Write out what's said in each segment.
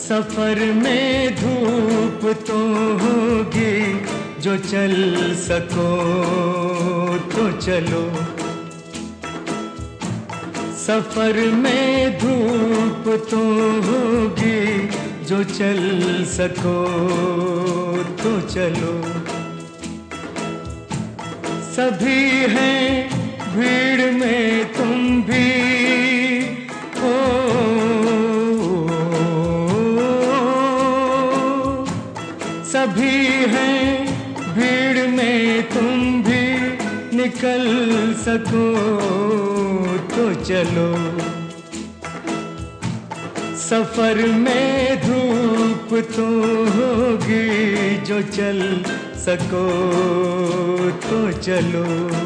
सफर में धूप तो होगी, जो चल सको तो चलो। सफर में धूप तो होगी, जो चल सको तो चलो। सभी हैं भीड़ में, तुम भी हो। सभी हैं भीड़ में, तुम भी निकल सको तो चलो। सफर में धूप तो होगी, जो चल सको तो चलो।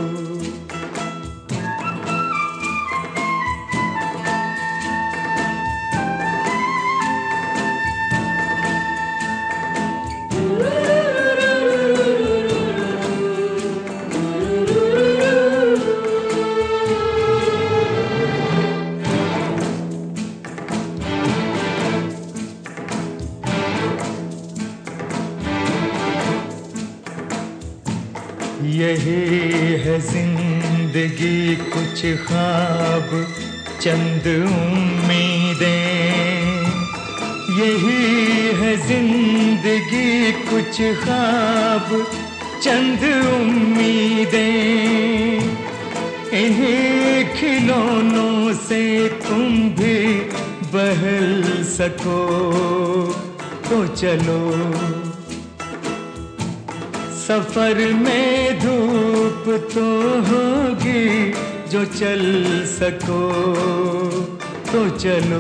यही है जिंदगी, कुछ ख्वाब चंद उम्मीदें। यही है जिंदगी, कुछ ख्वाब चंद उम्मीदें। इन्हीं खिलौनों से तुम भी बहल सको तो चलो। सफर में धूप तो होगी, जो चल सको तो चलो।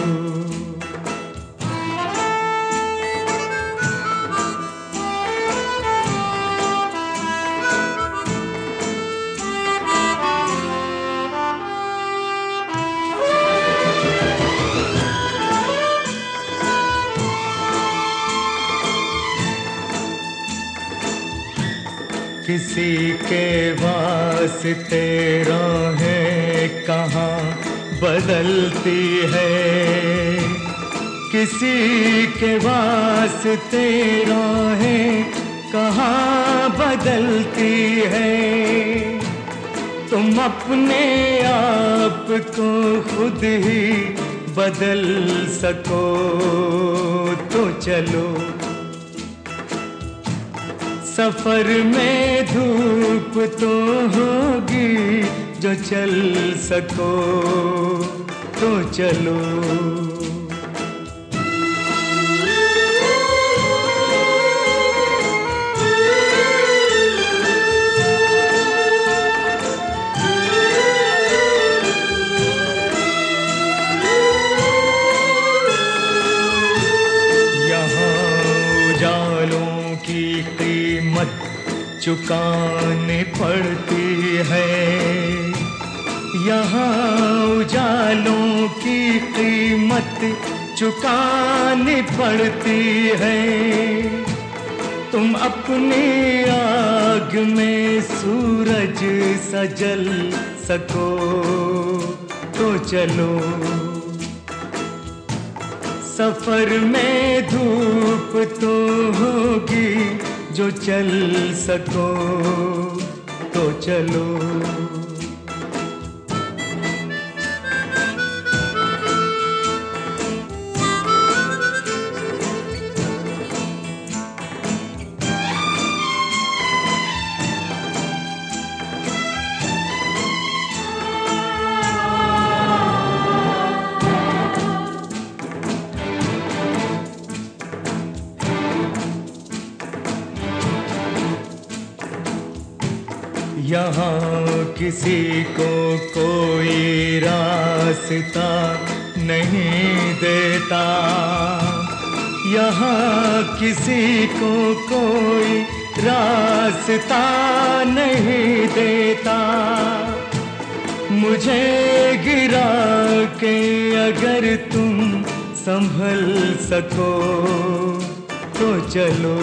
किसी के वास्ते राहें कहाँ बदलती है, किसी के वास्ते राहें कहाँ बदलती है। तुम अपने आप को खुद ही बदल सको तो चलो। सफर में धूप तो होगी, जो चल सको तो चलो। चुकाने पड़ती है, यहाँ उजालों की कीमत चुकानी पड़ती है। तुम अपनी आग में सूरज सा जल सको तो चलो। सफर में धूप तो होगी, जो चल सको तो चलो। यहाँ किसी को कोई रास्ता नहीं देता, यहाँ किसी को कोई रास्ता नहीं देता। मुझे गिरा के अगर तुम संभल सको तो चलो।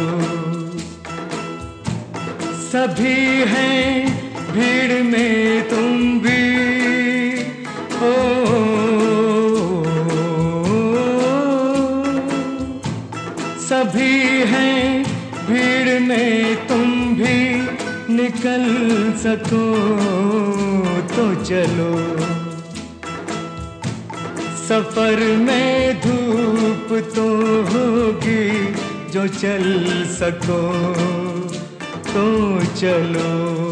सभी हैं भीड़ में, तुम भी हो। में तुम भी निकल सको तो चलो। सफर में धूप तो होगी, जो चल सको तो चलो।